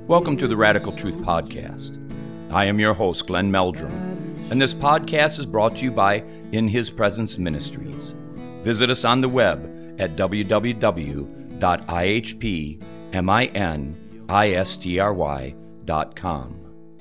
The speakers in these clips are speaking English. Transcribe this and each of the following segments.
Welcome to the Radical Truth Podcast. I am your host, Glenn Meldrum, and this podcast is brought to you by In His Presence Ministries. Visit us on the web at www.ihpministry.com.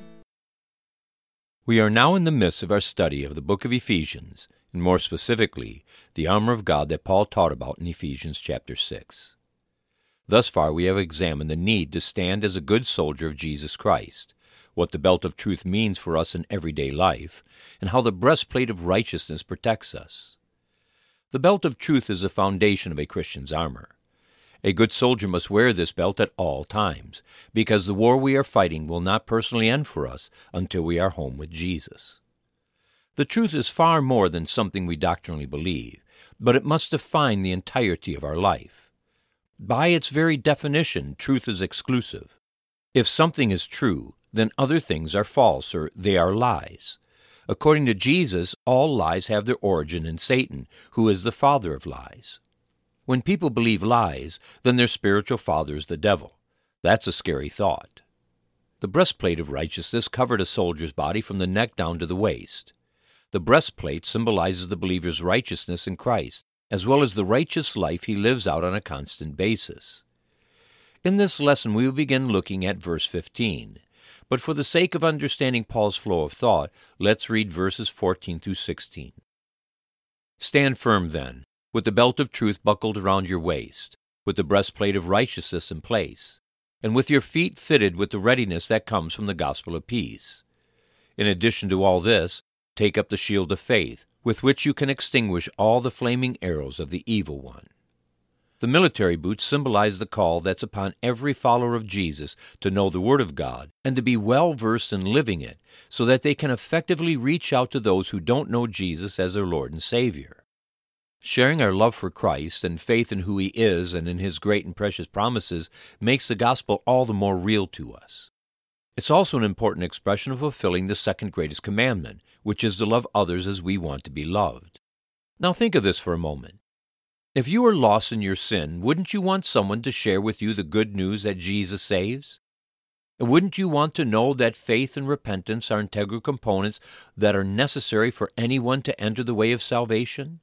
We are now in the midst of our study of the book of Ephesians, and more specifically, the armor of God that Paul taught about in Ephesians chapter 6. Thus far, we have examined the need to stand as a good soldier of Jesus Christ, what the belt of truth means for us in everyday life, and how the breastplate of righteousness protects us. The belt of truth is the foundation of a Christian's armor. A good soldier must wear this belt at all times, because the war we are fighting will not personally end for us until we are home with Jesus. The truth is far more than something we doctrinally believe, but it must define the entirety of our life. By its very definition, truth is exclusive. If something is true, then other things are false, or they are lies. According to Jesus, all lies have their origin in Satan, who is the father of lies. When people believe lies, then their spiritual father is the devil. That's a scary thought. The breastplate of righteousness covered a soldier's body from the neck down to the waist. The breastplate symbolizes the believer's righteousness in Christ, as well as the righteous life he lives out on a constant basis. In this lesson, we will begin looking at verse 15. But for the sake of understanding Paul's flow of thought, let's read verses 14 through 16. Stand firm, then, with the belt of truth buckled around your waist, with the breastplate of righteousness in place, and with your feet fitted with the readiness that comes from the gospel of peace. In addition to all this, take up the shield of faith, with which you can extinguish all the flaming arrows of the evil one. The military boots symbolize the call that's upon every follower of Jesus to know the Word of God and to be well-versed in living it so that they can effectively reach out to those who don't know Jesus as their Lord and Savior. Sharing our love for Christ and faith in who He is and in His great and precious promises makes the gospel all the more real to us. It's also an important expression of fulfilling the second greatest commandment, which is to love others as we want to be loved. Now think of this for a moment. If you were lost in your sin, wouldn't you want someone to share with you the good news that Jesus saves? And wouldn't you want to know that faith and repentance are integral components that are necessary for anyone to enter the way of salvation?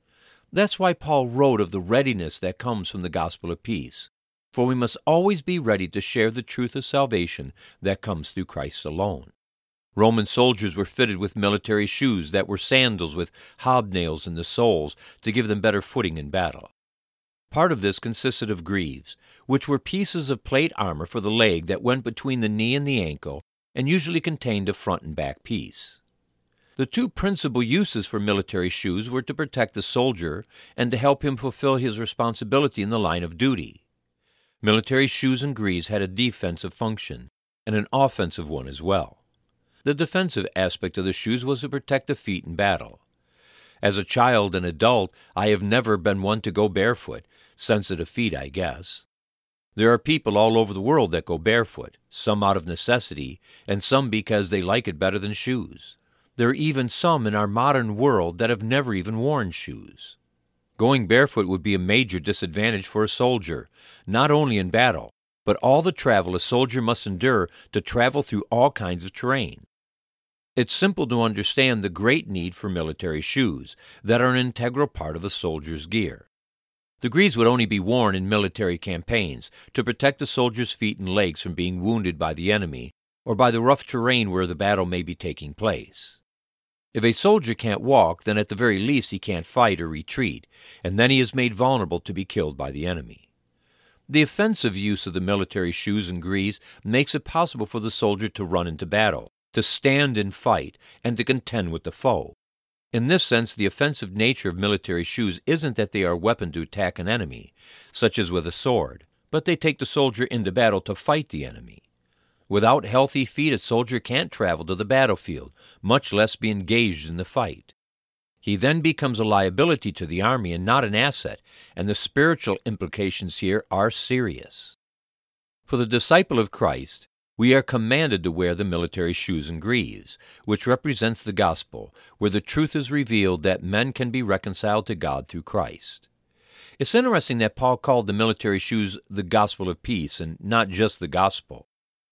That's why Paul wrote of the readiness that comes from the gospel of peace. For we must always be ready to share the truth of salvation that comes through Christ alone. Roman soldiers were fitted with military shoes that were sandals with hobnails in the soles to give them better footing in battle. Part of this consisted of greaves, which were pieces of plate armor for the leg that went between the knee and the ankle and usually contained a front and back piece. The two principal uses for military shoes were to protect the soldier and to help him fulfill his responsibility in the line of duty. Military shoes and greaves had a defensive function, and an offensive one as well. The defensive aspect of the shoes was to protect the feet in battle. As a child and adult, I have never been one to go barefoot, sensitive feet, I guess. There are people all over the world that go barefoot, some out of necessity, and some because they like it better than shoes. There are even some in our modern world that have never even worn shoes. Going barefoot would be a major disadvantage for a soldier, not only in battle, but all the travel a soldier must endure to travel through all kinds of terrain. It's simple to understand the great need for military shoes that are an integral part of a soldier's gear. The greaves would only be worn in military campaigns to protect the soldier's feet and legs from being wounded by the enemy or by the rough terrain where the battle may be taking place. If a soldier can't walk, then at the very least he can't fight or retreat, and then he is made vulnerable to be killed by the enemy. The offensive use of the military shoes and greaves makes it possible for the soldier to run into battle, to stand and fight, and to contend with the foe. In this sense, the offensive nature of military shoes isn't that they are a weapon to attack an enemy, such as with a sword, but they take the soldier into battle to fight the enemy. Without healthy feet, a soldier can't travel to the battlefield, much less be engaged in the fight. He then becomes a liability to the army and not an asset, and the spiritual implications here are serious. For the disciple of Christ, we are commanded to wear the military shoes and greaves, which represents the gospel, where the truth is revealed that men can be reconciled to God through Christ. It's interesting that Paul called the military shoes the gospel of peace and not just the gospel.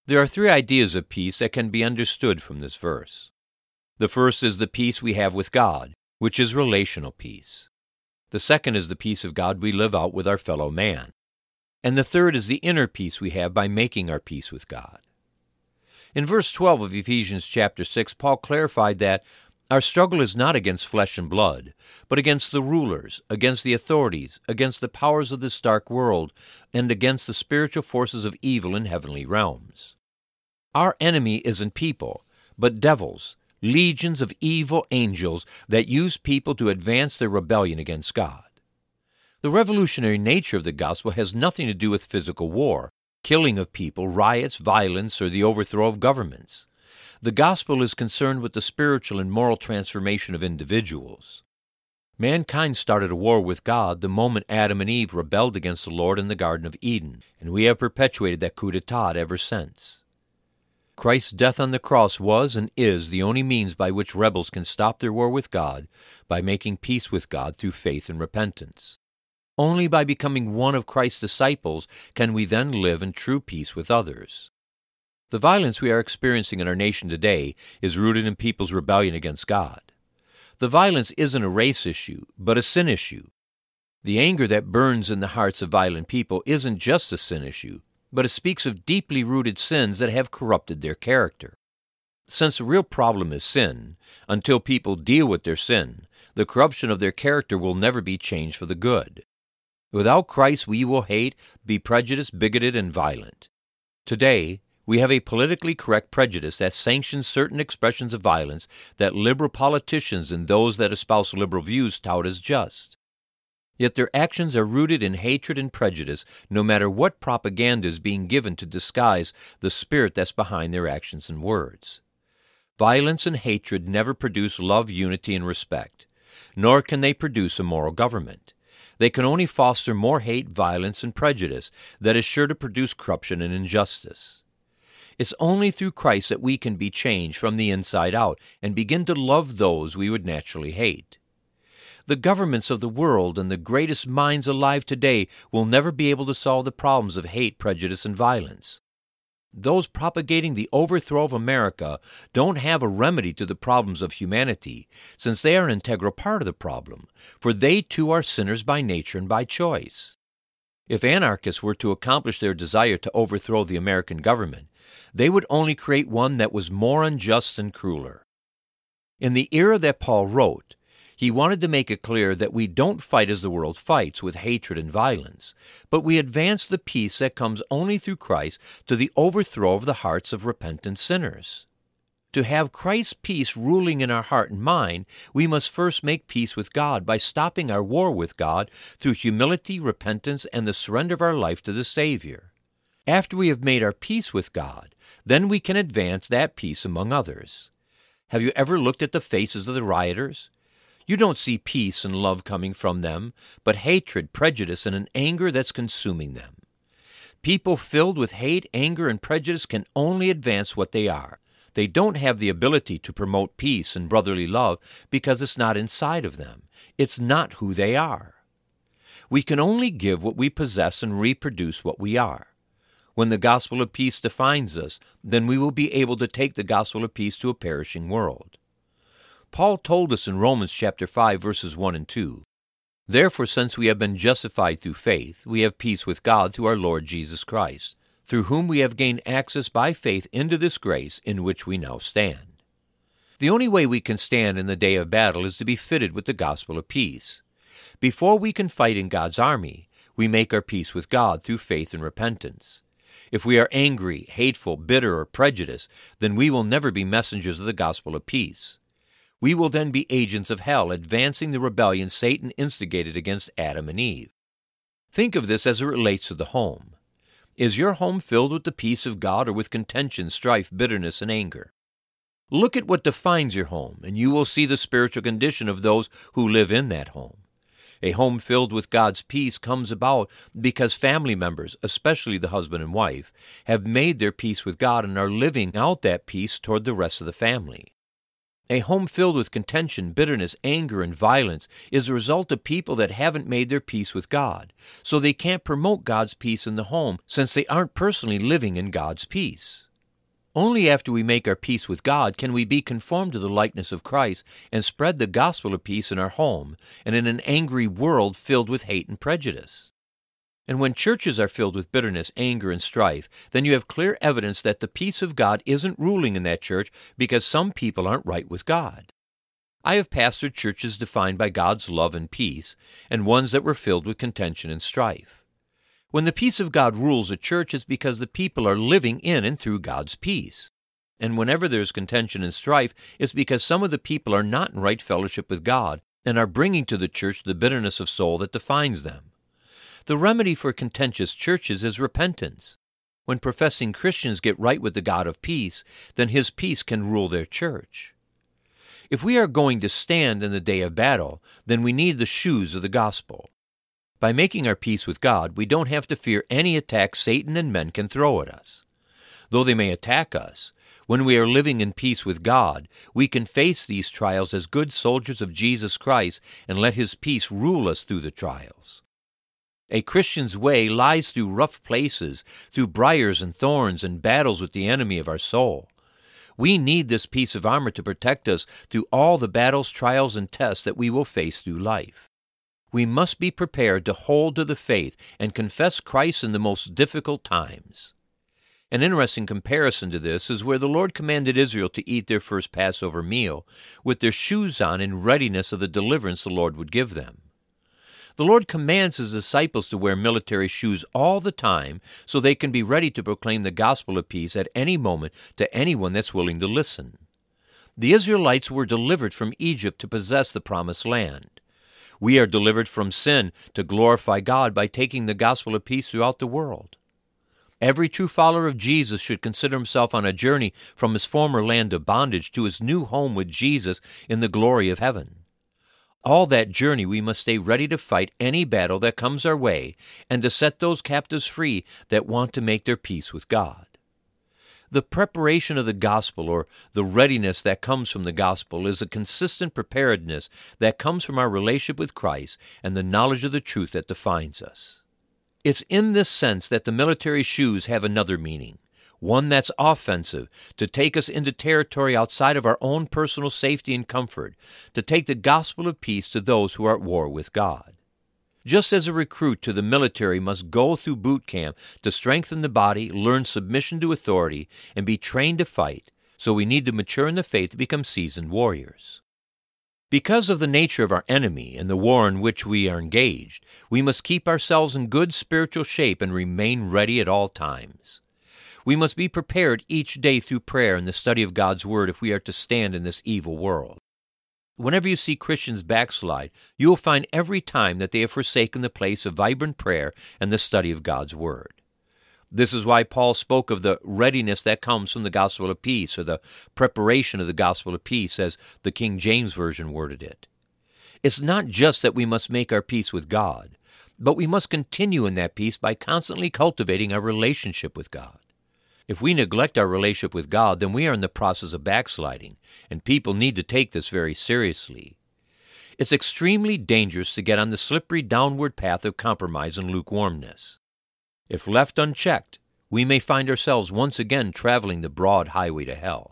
There are three ideas of peace that can be understood from this verse. The first is the peace we have with God, which is relational peace. The second is the peace of God we live out with our fellow man. And the third is the inner peace we have by making our peace with God. In verse 12 of Ephesians chapter 6, Paul clarified that our struggle is not against flesh and blood, but against the rulers, against the authorities, against the powers of this dark world, and against the spiritual forces of evil in heavenly realms. Our enemy isn't people, but devils, legions of evil angels that use people to advance their rebellion against God. The revolutionary nature of the gospel has nothing to do with physical war, killing of people, riots, violence, or the overthrow of governments. The gospel is concerned with the spiritual and moral transformation of individuals. Mankind started a war with God the moment Adam and Eve rebelled against the Lord in the Garden of Eden, and we have perpetuated that coup d'etat ever since. Christ's death on the cross was and is the only means by which rebels can stop their war with God by making peace with God through faith and repentance. Only by becoming one of Christ's disciples can we then live in true peace with others. The violence we are experiencing in our nation today is rooted in people's rebellion against God. The violence isn't a race issue, but a sin issue. The anger that burns in the hearts of violent people isn't just a sin issue, but it speaks of deeply rooted sins that have corrupted their character. Since the real problem is sin, until people deal with their sin, the corruption of their character will never be changed for the good. Without Christ, we will hate, be prejudiced, bigoted, and violent. Today, we have a politically correct prejudice that sanctions certain expressions of violence that liberal politicians and those that espouse liberal views tout as just. Yet their actions are rooted in hatred and prejudice, no matter what propaganda is being given to disguise the spirit that's behind their actions and words. Violence and hatred never produce love, unity, and respect, nor can they produce a moral government. They can only foster more hate, violence, and prejudice that is sure to produce corruption and injustice. It's only through Christ that we can be changed from the inside out and begin to love those we would naturally hate. The governments of the world and the greatest minds alive today will never be able to solve the problems of hate, prejudice, and violence. Those propagating the overthrow of America don't have a remedy to the problems of humanity, since they are an integral part of the problem, for they too are sinners by nature and by choice. If anarchists were to accomplish their desire to overthrow the American government, they would only create one that was more unjust and crueler. In the era that Paul wrote, he wanted to make it clear that we don't fight as the world fights, with hatred and violence, but we advance the peace that comes only through Christ to the overthrow of the hearts of repentant sinners. To have Christ's peace ruling in our heart and mind, we must first make peace with God by stopping our war with God through humility, repentance, and the surrender of our life to the Savior. After we have made our peace with God, then we can advance that peace among others. Have you ever looked at the faces of the rioters? You don't see peace and love coming from them, but hatred, prejudice, and an anger that's consuming them. People filled with hate, anger, and prejudice can only advance what they are. They don't have the ability to promote peace and brotherly love because it's not inside of them. It's not who they are. We can only give what we possess and reproduce what we are. When the gospel of peace defines us, then we will be able to take the gospel of peace to a perishing world. Paul told us in Romans chapter 5, verses 1 and 2, "Therefore, since we have been justified through faith, we have peace with God through our Lord Jesus Christ, through whom we have gained access by faith into this grace in which we now stand." The only way we can stand in the day of battle is to be fitted with the gospel of peace. Before we can fight in God's army, we make our peace with God through faith and repentance. If we are angry, hateful, bitter, or prejudiced, then we will never be messengers of the gospel of peace. We will then be agents of hell, advancing the rebellion Satan instigated against Adam and Eve. Think of this as it relates to the home. Is your home filled with the peace of God or with contention, strife, bitterness, and anger? Look at what defines your home, and you will see the spiritual condition of those who live in that home. A home filled with God's peace comes about because family members, especially the husband and wife, have made their peace with God and are living out that peace toward the rest of the family. A home filled with contention, bitterness, anger, and violence is a result of people that haven't made their peace with God, so they can't promote God's peace in the home since they aren't personally living in God's peace. Only after we make our peace with God can we be conformed to the likeness of Christ and spread the gospel of peace in our home and in an angry world filled with hate and prejudice. And when churches are filled with bitterness, anger, and strife, then you have clear evidence that the peace of God isn't ruling in that church because some people aren't right with God. I have pastored churches defined by God's love and peace, and ones that were filled with contention and strife. When the peace of God rules a church, it's because the people are living in and through God's peace. And whenever there's contention and strife, it's because some of the people are not in right fellowship with God and are bringing to the church the bitterness of soul that defines them. The remedy for contentious churches is repentance. When professing Christians get right with the God of peace, then His peace can rule their church. If we are going to stand in the day of battle, then we need the shoes of the gospel. By making our peace with God, we don't have to fear any attack Satan and men can throw at us. Though they may attack us, when we are living in peace with God, we can face these trials as good soldiers of Jesus Christ and let His peace rule us through the trials. A Christian's way lies through rough places, through briars and thorns and battles with the enemy of our soul. We need this piece of armor to protect us through all the battles, trials, and tests that we will face through life. We must be prepared to hold to the faith and confess Christ in the most difficult times. An interesting comparison to this is where the Lord commanded Israel to eat their first Passover meal with their shoes on in readiness of the deliverance the Lord would give them. The Lord commands His disciples to wear military shoes all the time so they can be ready to proclaim the gospel of peace at any moment to anyone that's willing to listen. The Israelites were delivered from Egypt to possess the promised land. We are delivered from sin to glorify God by taking the gospel of peace throughout the world. Every true follower of Jesus should consider himself on a journey from his former land of bondage to his new home with Jesus in the glory of heaven. All that journey we must stay ready to fight any battle that comes our way and to set those captives free that want to make their peace with God. The preparation of the gospel, or the readiness that comes from the gospel, is a consistent preparedness that comes from our relationship with Christ and the knowledge of the truth that defines us. It's in this sense that the military shoes have another meaning, one that's offensive, to take us into territory outside of our own personal safety and comfort, to take the gospel of peace to those who are at war with God. Just as a recruit to the military must go through boot camp to strengthen the body, learn submission to authority, and be trained to fight, so we need to mature in the faith to become seasoned warriors. Because of the nature of our enemy and the war in which we are engaged, we must keep ourselves in good spiritual shape and remain ready at all times. We must be prepared each day through prayer and the study of God's Word if we are to stand in this evil world. Whenever you see Christians backslide, you will find every time that they have forsaken the place of vibrant prayer and the study of God's Word. This is why Paul spoke of the readiness that comes from the gospel of peace, or the preparation of the gospel of peace, as the King James Version worded it. It's not just that we must make our peace with God, but we must continue in that peace by constantly cultivating our relationship with God. If we neglect our relationship with God, then we are in the process of backsliding, and people need to take this very seriously. It's extremely dangerous to get on the slippery downward path of compromise and lukewarmness. If left unchecked, we may find ourselves once again traveling the broad highway to hell.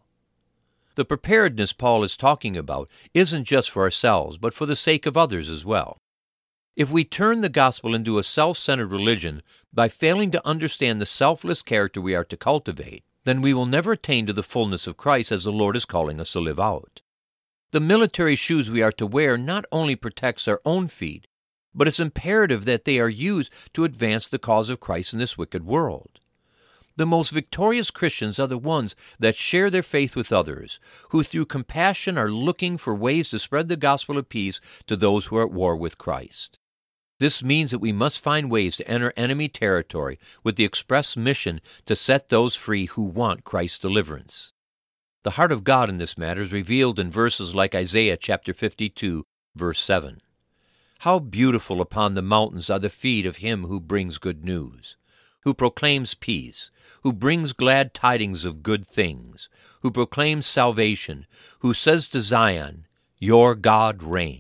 The preparedness Paul is talking about isn't just for ourselves, but for the sake of others as well. If we turn the gospel into a self-centered religion by failing to understand the selfless character we are to cultivate, then we will never attain to the fullness of Christ as the Lord is calling us to live out. The military shoes we are to wear not only protects our own feet, but it's imperative that they are used to advance the cause of Christ in this wicked world. The most victorious Christians are the ones that share their faith with others, who through compassion are looking for ways to spread the gospel of peace to those who are at war with Christ. This means that we must find ways to enter enemy territory with the express mission to set those free who want Christ's deliverance. The heart of God in this matter is revealed in verses like Isaiah chapter 52, verse 7. How beautiful upon the mountains are the feet of him who brings good news, who proclaims peace, who brings glad tidings of good things, who proclaims salvation, who says to Zion, "Your God reigns."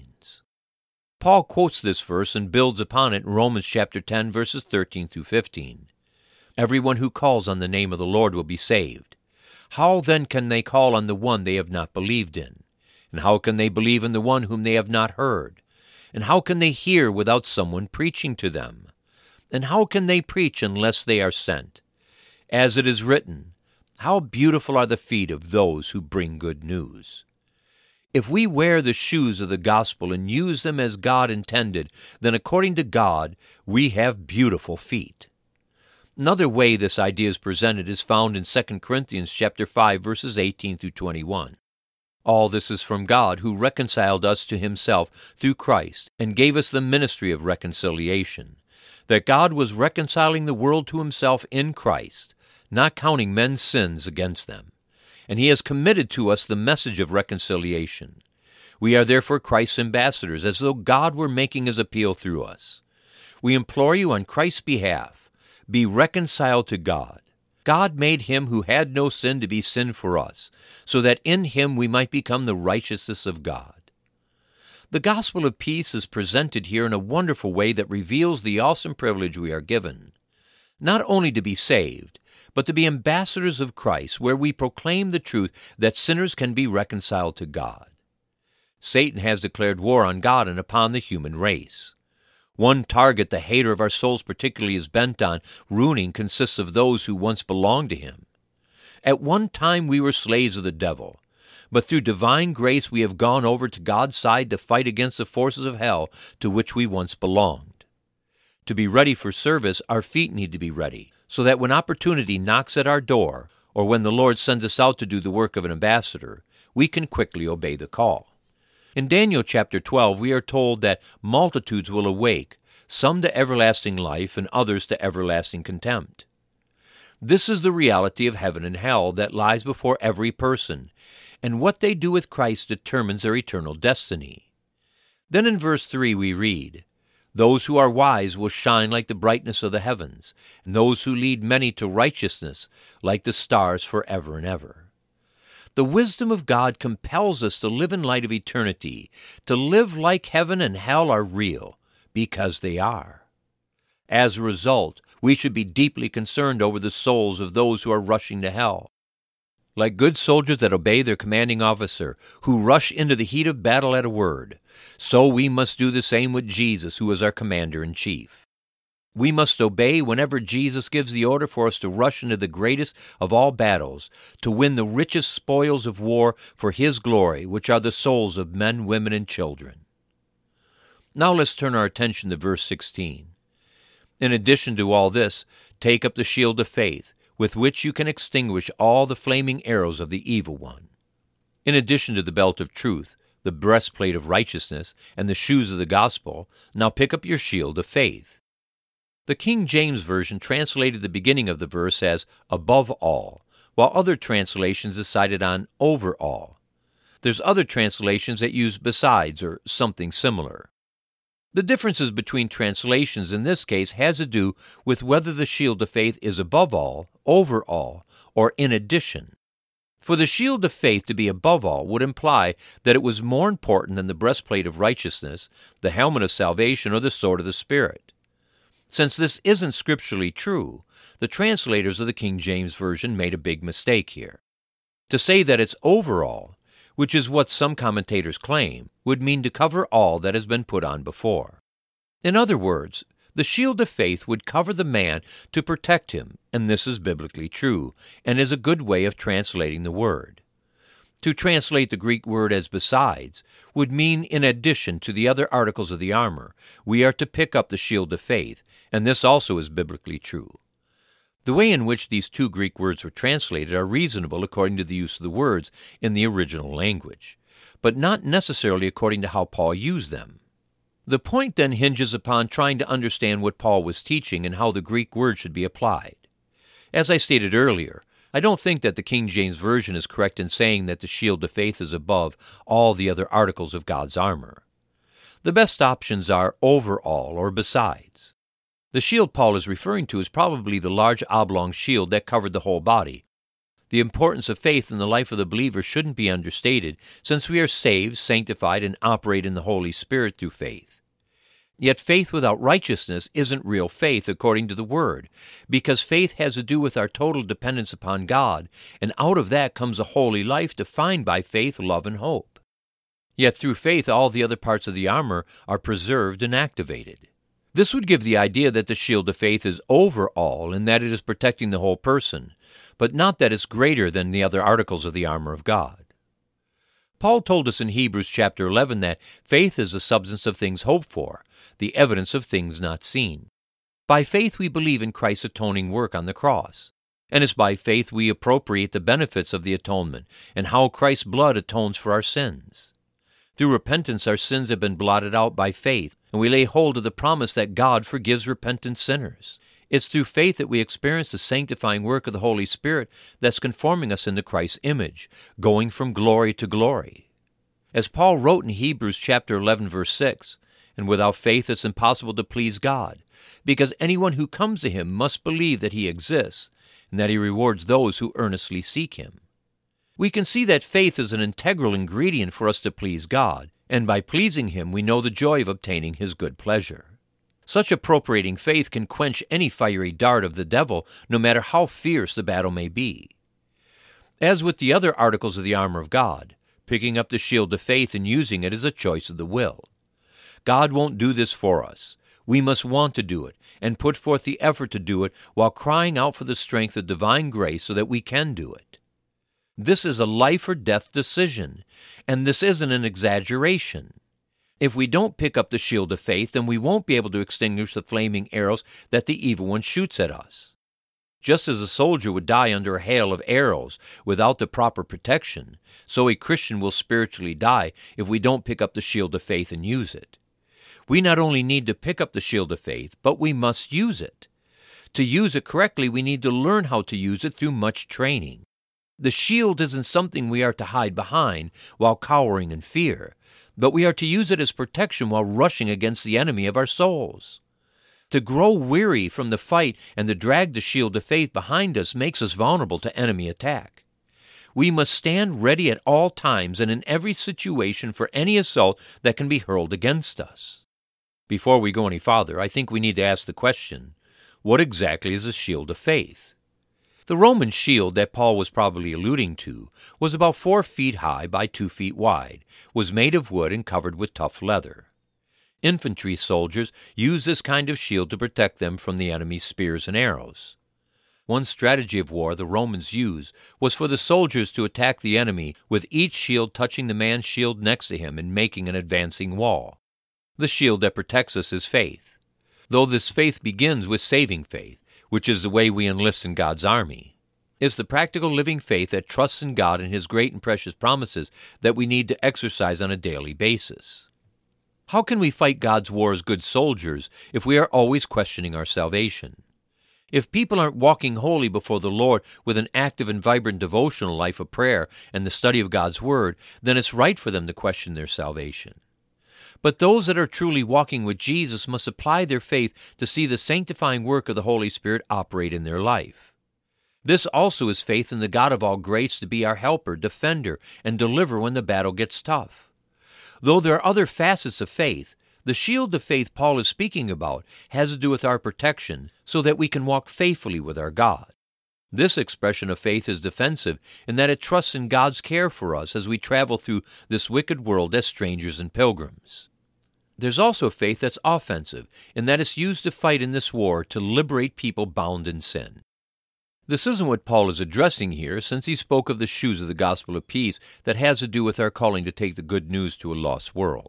Paul quotes this verse and builds upon it in Romans chapter 10, verses 13 through 15. Everyone who calls on the name of the Lord will be saved. How then can they call on the one they have not believed in? And how can they believe in the one whom they have not heard? And how can they hear without someone preaching to them? And how can they preach unless they are sent? As it is written, how beautiful are the feet of those who bring good news. If we wear the shoes of the gospel and use them as God intended, then according to God, we have beautiful feet. Another way this idea is presented is found in 2 Corinthians chapter 5, verses 18 through 21. All this is from God, who reconciled us to himself through Christ and gave us the ministry of reconciliation, that God was reconciling the world to himself in Christ, not counting men's sins against them. And he has committed to us the message of reconciliation. We are therefore Christ's ambassadors, as though God were making his appeal through us. We implore you on Christ's behalf, be reconciled to God. God made him who had no sin to be sin for us, so that in him we might become the righteousness of God. The gospel of peace is presented here in a wonderful way that reveals the awesome privilege we are given, not only to be saved, but to be ambassadors of Christ, where we proclaim the truth that sinners can be reconciled to God. Satan has declared war on God and upon the human race. One target the hater of our souls particularly is bent on ruining consists of those who once belonged to him. At one time we were slaves of the devil, but through divine grace we have gone over to God's side to fight against the forces of hell to which we once belonged. To be ready for service, our feet need to be ready, so that when opportunity knocks at our door, or when the Lord sends us out to do the work of an ambassador, we can quickly obey the call. In Daniel chapter 12, we are told that multitudes will awake, some to everlasting life and others to everlasting contempt. This is the reality of heaven and hell that lies before every person, and what they do with Christ determines their eternal destiny. Then in verse 3 we read, those who are wise will shine like the brightness of the heavens, and those who lead many to righteousness like the stars forever and ever. The wisdom of God compels us to live in light of eternity, to live like heaven and hell are real, because they are. As a result, we should be deeply concerned over the souls of those who are rushing to hell. Like good soldiers that obey their commanding officer, who rush into the heat of battle at a word, so we must do the same with Jesus, who is our commander-in-chief. We must obey whenever Jesus gives the order for us to rush into the greatest of all battles, to win the richest spoils of war for his glory, which are the souls of men, women, and children. Now let's turn our attention to verse 16. In addition to all this, take up the shield of faith, with which you can extinguish all the flaming arrows of the evil one. In addition to the belt of truth, the breastplate of righteousness, and the shoes of the gospel, now pick up your shield of faith. The King James Version translated the beginning of the verse as above all, while other translations decided on over all. There's other translations that use besides or something similar. The differences between translations in this case has to do with whether the shield of faith is above all, over all, or in addition. For the shield of faith to be above all would imply that it was more important than the breastplate of righteousness, the helmet of salvation, or the sword of the Spirit. Since this isn't scripturally true, the translators of the King James Version made a big mistake here. To say that it's overall, which is what some commentators claim, would mean to cover all that has been put on before. In other words, the shield of faith would cover the man to protect him, and this is biblically true, and is a good way of translating the word. To translate the Greek word as besides would mean in addition to the other articles of the armor, we are to pick up the shield of faith, and this also is biblically true. The way in which these two Greek words were translated are reasonable according to the use of the words in the original language, but not necessarily according to how Paul used them. The point then hinges upon trying to understand what Paul was teaching and how the Greek word should be applied. As I stated earlier, I don't think that the King James Version is correct in saying that the shield of faith is above all the other articles of God's armor. The best options are over all or besides. The shield Paul is referring to is probably the large oblong shield that covered the whole body. The importance of faith in the life of the believer shouldn't be understated, since we are saved, sanctified, and operate in the Holy Spirit through faith. Yet faith without righteousness isn't real faith according to the Word, because faith has to do with our total dependence upon God, and out of that comes a holy life defined by faith, love, and hope. Yet through faith all the other parts of the armor are preserved and activated. This would give the idea that the shield of faith is over all and that it is protecting the whole person, but not that it's greater than the other articles of the armor of God. Paul told us in Hebrews chapter 11 that faith is the substance of things hoped for, the evidence of things not seen. By faith we believe in Christ's atoning work on the cross, and it's by faith we appropriate the benefits of the atonement and how Christ's blood atones for our sins. Through repentance our sins have been blotted out by faith, and we lay hold of the promise that God forgives repentant sinners. It's through faith that we experience the sanctifying work of the Holy Spirit that's conforming us into Christ's image, going from glory to glory. As Paul wrote in Hebrews chapter 11, verse 6, "And without faith it's impossible to please God, because anyone who comes to him must believe that he exists, and that he rewards those who earnestly seek him." We can see that faith is an integral ingredient for us to please God, and by pleasing him we know the joy of obtaining his good pleasure. Such appropriating faith can quench any fiery dart of the devil, no matter how fierce the battle may be. As with the other articles of the armor of God, picking up the shield of faith and using it is a choice of the will. God won't do this for us. We must want to do it, and put forth the effort to do it while crying out for the strength of divine grace so that we can do it. This is a life or death decision, and this isn't an exaggeration. If we don't pick up the shield of faith, then we won't be able to extinguish the flaming arrows that the evil one shoots at us. Just as a soldier would die under a hail of arrows without the proper protection, so a Christian will spiritually die if we don't pick up the shield of faith and use it. We not only need to pick up the shield of faith, but we must use it. To use it correctly, we need to learn how to use it through much training. The shield isn't something we are to hide behind while cowering in fear, but we are to use it as protection while rushing against the enemy of our souls. To grow weary from the fight and to drag the shield of faith behind us makes us vulnerable to enemy attack. We must stand ready at all times and in every situation for any assault that can be hurled against us. Before we go any farther, I think we need to ask the question, what exactly is a shield of faith? The Roman shield that Paul was probably alluding to was about 4 feet high by 2 feet wide, was made of wood and covered with tough leather. Infantry soldiers used this kind of shield to protect them from the enemy's spears and arrows. One strategy of war the Romans used was for the soldiers to attack the enemy with each shield touching the man's shield next to him and making an advancing wall. The shield that protects us is faith. Though this faith begins with saving faith, which is the way we enlist in God's army, it's the practical living faith that trusts in God and His great and precious promises that we need to exercise on a daily basis. How can we fight God's war as good soldiers if we are always questioning our salvation? If people aren't walking holy before the Lord with an active and vibrant devotional life of prayer and the study of God's Word, then it's right for them to question their salvation. But those that are truly walking with Jesus must apply their faith to see the sanctifying work of the Holy Spirit operate in their life. This also is faith in the God of all grace to be our helper, defender, and deliverer when the battle gets tough. Though there are other facets of faith, the shield of faith Paul is speaking about has to do with our protection so that we can walk faithfully with our God. This expression of faith is defensive in that it trusts in God's care for us as we travel through this wicked world as strangers and pilgrims. There's also faith that's offensive in that it's used to fight in this war to liberate people bound in sin. This isn't what Paul is addressing here, since he spoke of the shoes of the gospel of peace that has to do with our calling to take the good news to a lost world.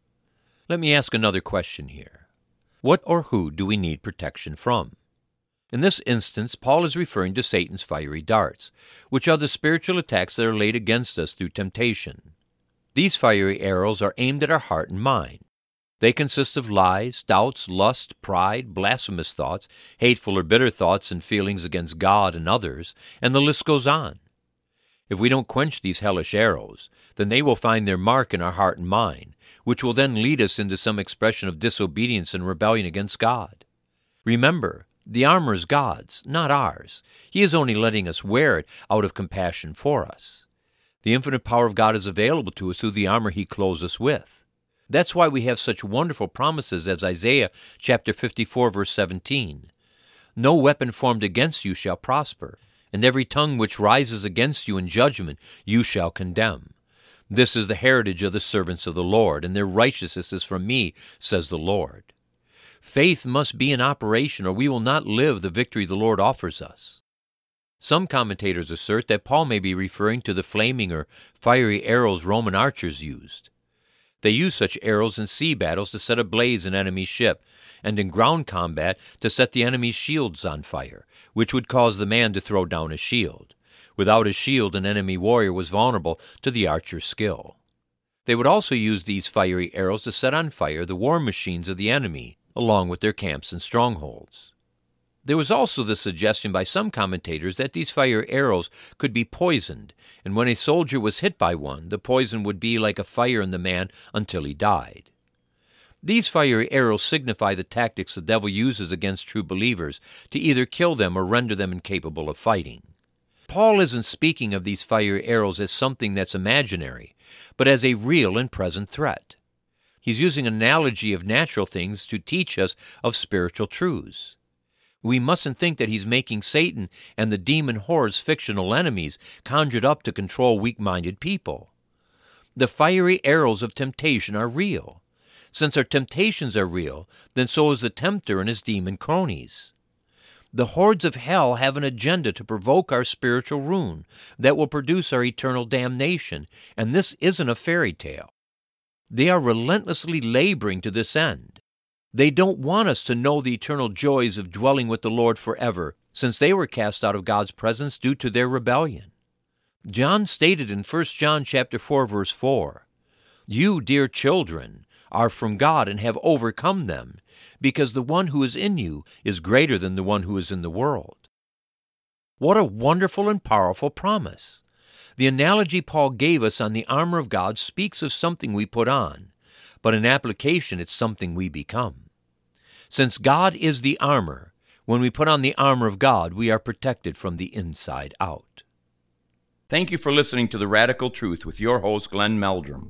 Let me ask another question here. What or who do we need protection from? In this instance, Paul is referring to Satan's fiery darts, which are the spiritual attacks that are laid against us through temptation. These fiery arrows are aimed at our heart and mind. They consist of lies, doubts, lust, pride, blasphemous thoughts, hateful or bitter thoughts and feelings against God and others, and the list goes on. If we don't quench these hellish arrows, then they will find their mark in our heart and mind, which will then lead us into some expression of disobedience and rebellion against God. Remember, the armor is God's, not ours. He is only letting us wear it out of compassion for us. The infinite power of God is available to us through the armor He clothes us with. That's why we have such wonderful promises as Isaiah chapter 54, verse 17. No weapon formed against you shall prosper, and every tongue which rises against you in judgment you shall condemn. This is the heritage of the servants of the Lord, and their righteousness is from me, says the Lord. Faith must be in operation, or we will not live the victory the Lord offers us. Some commentators assert that Paul may be referring to the flaming or fiery arrows Roman archers used. They used such arrows in sea battles to set ablaze an enemy's ship, and in ground combat to set the enemy's shields on fire, which would cause the man to throw down his shield. Without a shield, an enemy warrior was vulnerable to the archer's skill. They would also use these fiery arrows to set on fire the war machines of the enemy, along with their camps and strongholds. There was also the suggestion by some commentators that these fire arrows could be poisoned, and when a soldier was hit by one, the poison would be like a fire in the man until he died. These fiery arrows signify the tactics the devil uses against true believers to either kill them or render them incapable of fighting. Paul isn't speaking of these fiery arrows as something that's imaginary, but as a real and present threat. He's using an analogy of natural things to teach us of spiritual truths. We mustn't think that he's making Satan and the demon hordes fictional enemies conjured up to control weak-minded people. The fiery arrows of temptation are real. Since our temptations are real, then so is the tempter and his demon cronies. The hordes of hell have an agenda to provoke our spiritual ruin that will produce our eternal damnation, and this isn't a fairy tale. They are relentlessly laboring to this end. They don't want us to know the eternal joys of dwelling with the Lord forever, since they were cast out of God's presence due to their rebellion. John stated in 1 John chapter 4, verse 4, "You, dear children, are from God and have overcome them, because the one who is in you is greater than the one who is in the world." What a wonderful and powerful promise! The analogy Paul gave us on the armor of God speaks of something we put on, but in application it's something we become. Since God is the armor, when we put on the armor of God, we are protected from the inside out. Thank you for listening to The Radical Truth with your host, Glenn Meldrum.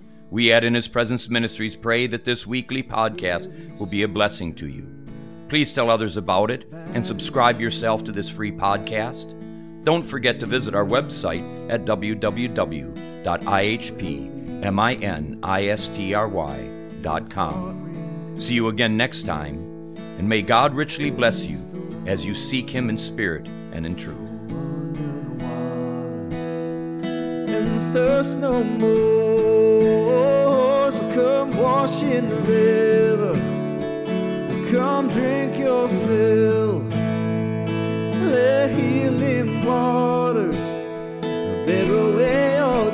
We at In His Presence Ministries pray that this weekly podcast will be a blessing to you. Please tell others about it and subscribe yourself to this free podcast. Don't forget to visit our website at www.ihpministry.com. See you again next time, and may God richly bless you as you seek Him in spirit and in truth. And thirst no more, so come wash in the river, come drink your fill, let healing waters bear away your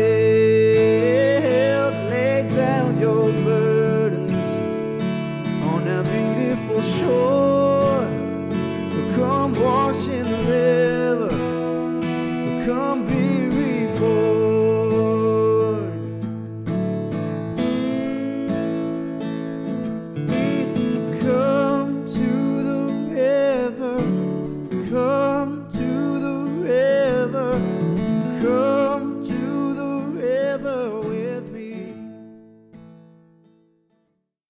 guilt, lay down your burdens on that beautiful shore, come wash in the river, come be reborn.